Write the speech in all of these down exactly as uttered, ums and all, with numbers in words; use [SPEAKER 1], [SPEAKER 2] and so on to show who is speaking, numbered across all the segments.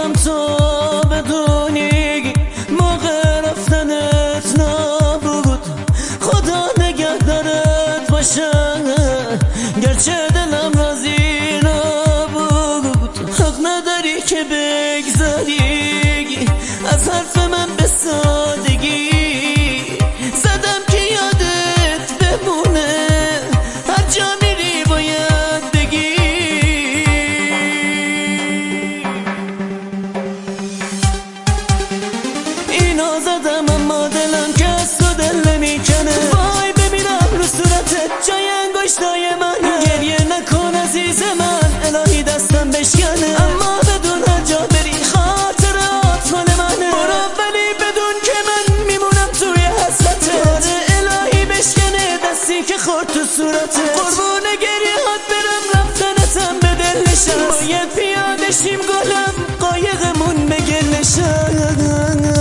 [SPEAKER 1] زدم تا بدونی موقع رفتنت نبود. خدا نگهدارت باشه گرچه دلم راضی نبود. حق نداری که بگذاری از حرف من به سادگی. زدم که یادت بمونه هر جا میری باید بگی. اینا زدم اما دلم که از تو دل نمیکنه. وای ببینم رو صورتت جای انگشتای منه. گریه نکن عزیز من الهی دستم بشکنه. اما بدون هر جا بری خاطرات مال منه. برو ولی بدون که من میمونم توی حسرته. آره الهی بشکنه دستی که خورد تو صورته. قربون گریه هات برم رفتنتم به دل نشست. باید پیاده شیم گلم قایقمون به گل نشست.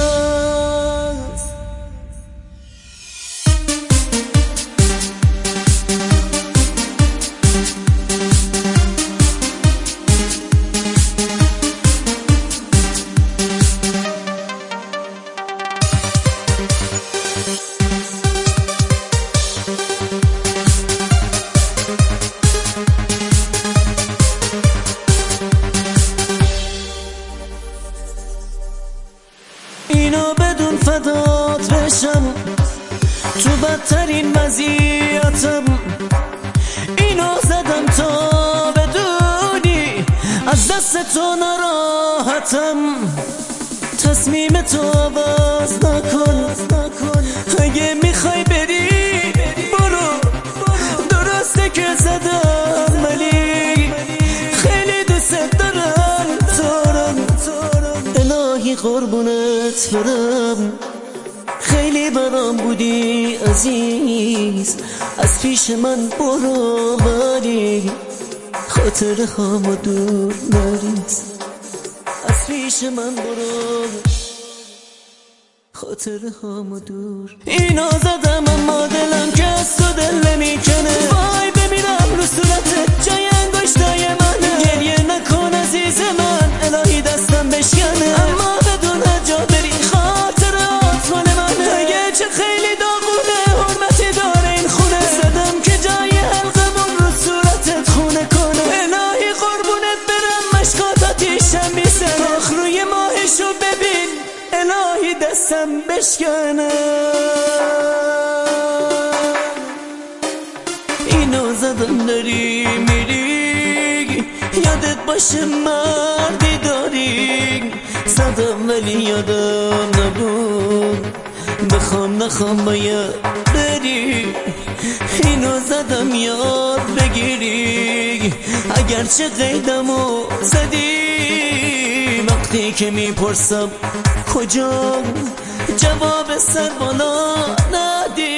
[SPEAKER 1] اینو بدون فدات بشم تو بدترین وضعیتم. اینو زدم تا بدونی از دست تو ناراحتم. تصمیم تو عوض نکن اگه میخوای بری برو. درسته که زدم ولی خیلی دوست دارم تو. الهی قربونت برم خیلی برام بودی عزیز. از پیش من برو ولی خاطر هامو دور نریز. از پیش من برو خاطر هامو دور. اینا زدم اما دلم که از تو دل نمیکنه. وای ببینم رو صورتت جای انگشتای منه. گریه نکن عزیز من الهی دستم بشکنه. اما بدون هر جا بری خاطرات مال منه. اگه چه خیلی داغونه حرمتی داره این خونه. زدم که جای حلقمون رو صورتت خونه کنه. الهی قربونت برم مشکاتاتیشم میسنه. آخ روی ماهشو ببین الهی دستم بشکنه. اینو زدم داری میری یادت باشه مردی داری. زدم ولی یادم نبود بخوام نخوام باید بری. اینو زدم یاد بگیری اگرچه قیدمو زدی. وقتی که میپرسم کجا جواب سر بالا ندی.